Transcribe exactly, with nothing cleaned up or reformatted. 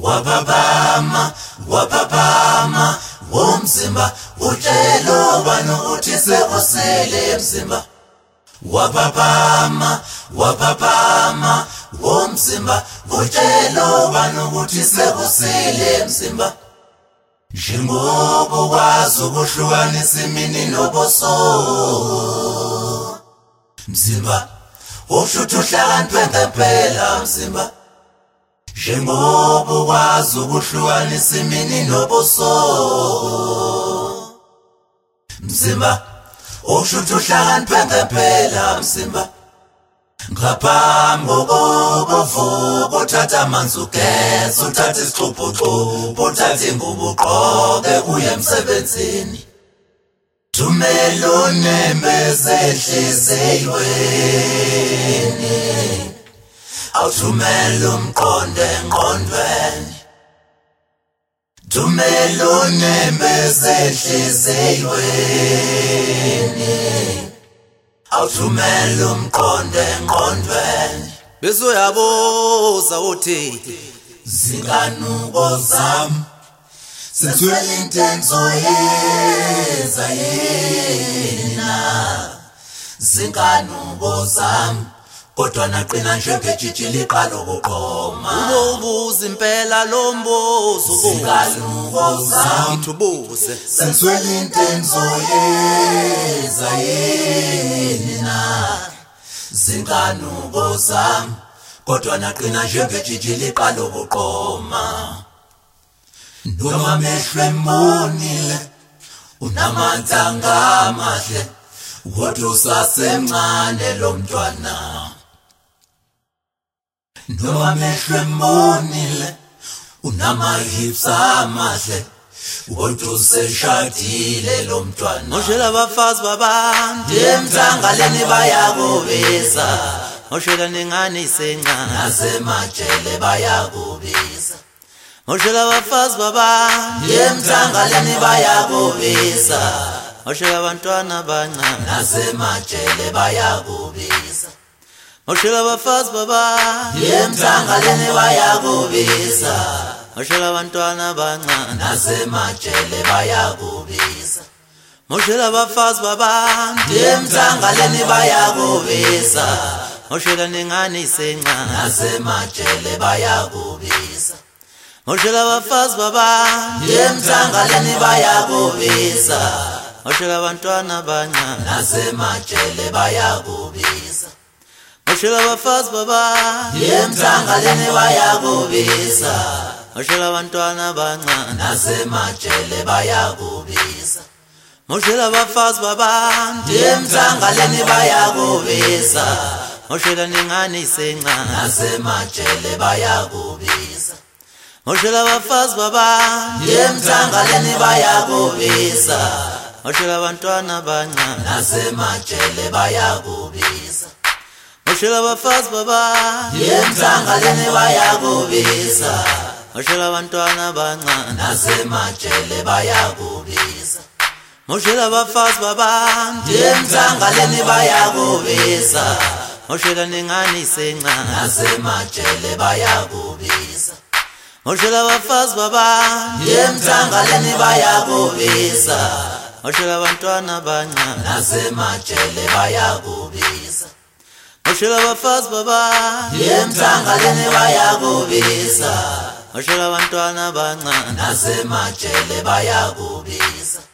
wababama wababama womzimba utshelo banu uthi sekusile mzimba wababama wababama womzimba utshelo banu uthi sekusile mzimba njengoba ukwazi ukuhlukanisa imini nobuso mzimba ushuthi uhlakaniphe ngempela mzimba njengoba ukwazi ukuhlukanisa imini nobuso mzimba ushuthi uhlakaniphe ngempela mzimba ngaphambi kokuba uvuke uthathe amanzi ugeze uthathe isixubhuxubhu uthathe ingubo ugqoke uye emsebenzini thumela unemeze enhliziyweni awuthumela umqondo engqondweni thumela unemeze enhliziyweni awuthumela umqondo engqondweni bese uyabuza uthi zinganuko zami seswele intenzo yeza yena zinganuko zami kodwa naqina njengejiji liqala ukuqhoma ubuza impela lo mbuzo zinganuko zami ithubuze seswele intenzo yeza yena zinganuko zami kodwa naqina njengejiji liqala ukuqhoma noma mehlo embonile unamandla ngamahle kodwa usasemncane lo mntwana noma mehlo embonile unamahips amahle kodwa useshadile lo mntwana ngoshela abafazi babantu emthangaleni bayakubiza ngoshela nengane isencane nasemajele bayakubiza ngoshela abafazi babantu emthangaleni bayakubiza ngoshela abantwana abancane nasemajele bayakubiza ngoshela abafazi babantu emthangaleni bayakubiza ngoshela abantwana abancane nasemajele bayakubiza ngoshela abafazi babantu emthangaleni bayakubiza ngoshela nengane isencane nasemajele bayakubiza ngoshela abafazi babantu emthangaleni bayakubiza ngoshela abantwana abancane nasemajele bayakubiza ngoshela abafazi babantu emthangaleni bayakubiza ngoshela abantwana abancane nasemajele bayakubiza ngoshela abafazi babantu emthangaleni bayakubiza ngoshela nengane isencane nasemajele bayakubiza ngoshela abafazi babantu emthangaleni bayakubiza ngoshela abantwana abancane nasemajele bayakubiza ngoshela abafazi babantu emthangaleni bayakubiza ngoshela abantwana abancane nasemajele bayakubiza ngoshela abafazi babantu emthangaleni bayakubiza ngoshela nengane isencane nasemajele bayakubiza ngoshela abafazi babantu emthangaleni bayakubiza ngoshela abantwana abancane nasemajele bayakubiza ngoshela abafazi babantu emthangaleni bayakubiza ngoshela abantwana abancane nasemajele bayakubiza